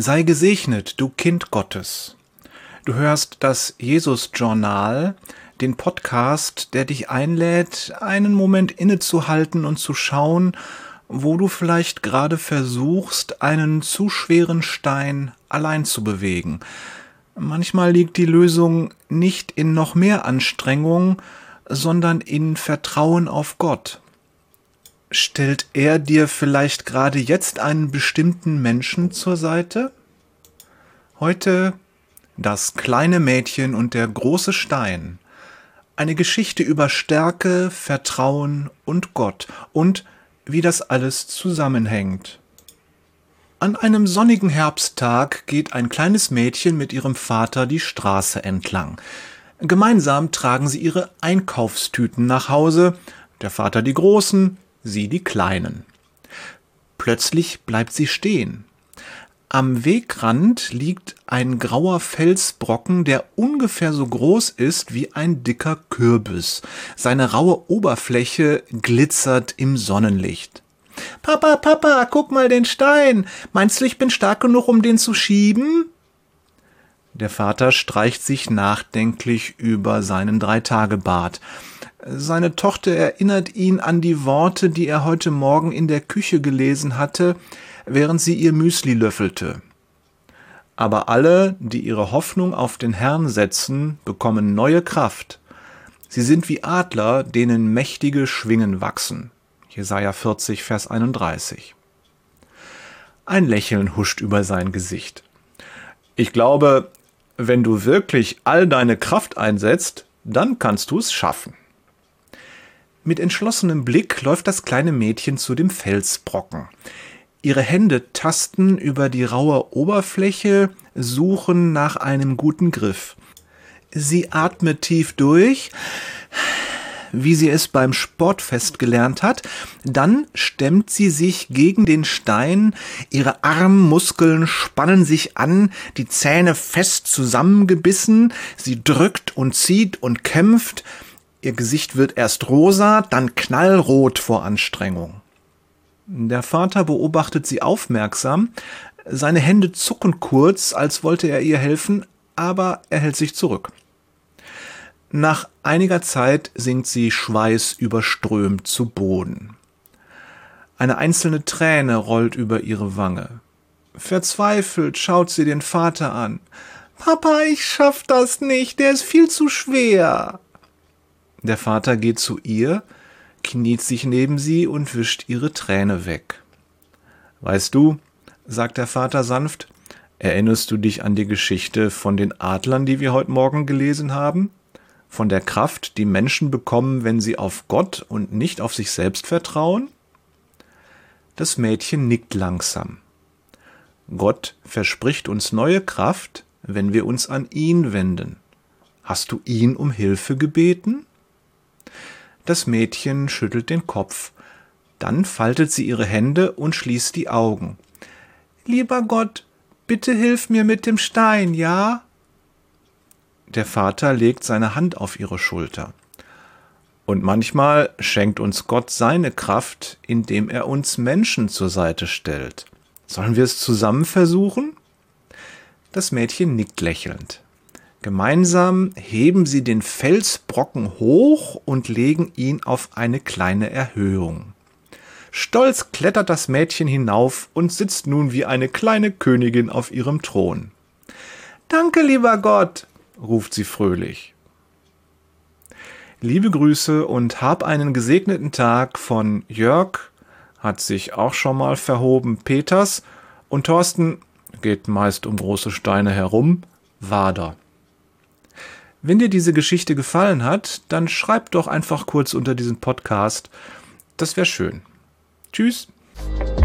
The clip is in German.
Sei gesegnet, du Kind Gottes. Du hörst das Jesus-Journal, den Podcast, der dich einlädt, einen Moment innezuhalten und zu schauen, wo du vielleicht gerade versuchst, einen zu schweren Stein allein zu bewegen. Manchmal liegt die Lösung nicht in noch mehr Anstrengung, sondern in Vertrauen auf Gott. Stellt er dir vielleicht gerade jetzt einen bestimmten Menschen zur Seite? Heute das kleine Mädchen und der große Stein. Eine Geschichte über Stärke, Vertrauen und Gott und wie das alles zusammenhängt. An einem sonnigen Herbsttag geht ein kleines Mädchen mit ihrem Vater die Straße entlang. Gemeinsam tragen sie ihre Einkaufstüten nach Hause, der Vater die großen, sie die kleinen. Plötzlich bleibt sie stehen. Am Wegrand liegt ein grauer Felsbrocken, der ungefähr so groß ist wie ein dicker Kürbis. Seine raue Oberfläche glitzert im Sonnenlicht. »Papa, Papa, guck mal den Stein! Meinst du, ich bin stark genug, um den zu schieben?« Der Vater streicht sich nachdenklich über seinen 3-Tage-Bart. Seine Tochter erinnert ihn an die Worte, die er heute Morgen in der Küche gelesen hatte, während sie ihr Müsli löffelte. Aber alle, die ihre Hoffnung auf den Herrn setzen, bekommen neue Kraft. Sie sind wie Adler, denen mächtige Schwingen wachsen. Jesaja 40, Vers 31. Ein Lächeln huscht über sein Gesicht. Ich glaube, wenn du wirklich all deine Kraft einsetzt, dann kannst du es schaffen. Mit entschlossenem Blick läuft das kleine Mädchen zu dem Felsbrocken. Ihre Hände tasten über die raue Oberfläche, suchen nach einem guten Griff. Sie atmet tief durch, wie sie es beim Sportfest gelernt hat. Dann stemmt sie sich gegen den Stein, ihre Armmuskeln spannen sich an, die Zähne fest zusammengebissen, sie drückt und zieht und kämpft. Ihr Gesicht wird erst rosa, dann knallrot vor Anstrengung. Der Vater beobachtet sie aufmerksam. Seine Hände zucken kurz, als wollte er ihr helfen, aber er hält sich zurück. Nach einiger Zeit sinkt sie schweißüberströmt zu Boden. Eine einzelne Träne rollt über ihre Wange. Verzweifelt schaut sie den Vater an. »Papa, ich schaff das nicht, der ist viel zu schwer.« Der Vater geht zu ihr, kniet sich neben sie und wischt ihre Träne weg. »Weißt du«, sagt der Vater sanft, »erinnerst du dich an die Geschichte von den Adlern, die wir heute Morgen gelesen haben? Von der Kraft, die Menschen bekommen, wenn sie auf Gott und nicht auf sich selbst vertrauen?« Das Mädchen nickt langsam. Gott verspricht uns neue Kraft, wenn wir uns an ihn wenden. Hast du ihn um Hilfe gebeten? Das Mädchen schüttelt den Kopf. Dann faltet sie ihre Hände und schließt die Augen. »Lieber Gott, bitte hilf mir mit dem Stein, ja?« Der Vater legt seine Hand auf ihre Schulter. Und manchmal schenkt uns Gott seine Kraft, indem er uns Menschen zur Seite stellt. Sollen wir es zusammen versuchen? Das Mädchen nickt lächelnd. Gemeinsam heben sie den Felsbrocken hoch und legen ihn auf eine kleine Erhöhung. Stolz klettert das Mädchen hinauf und sitzt nun wie eine kleine Königin auf ihrem Thron. »Danke, lieber Gott«, ruft sie fröhlich. Liebe Grüße und hab einen gesegneten Tag von Jörg, hat sich auch schon mal verhoben, Peters, und Thorsten, geht meist um große Steine herum, Wader. Wenn dir diese Geschichte gefallen hat, dann schreib doch einfach kurz unter diesen Podcast. Das wäre schön. Tschüss.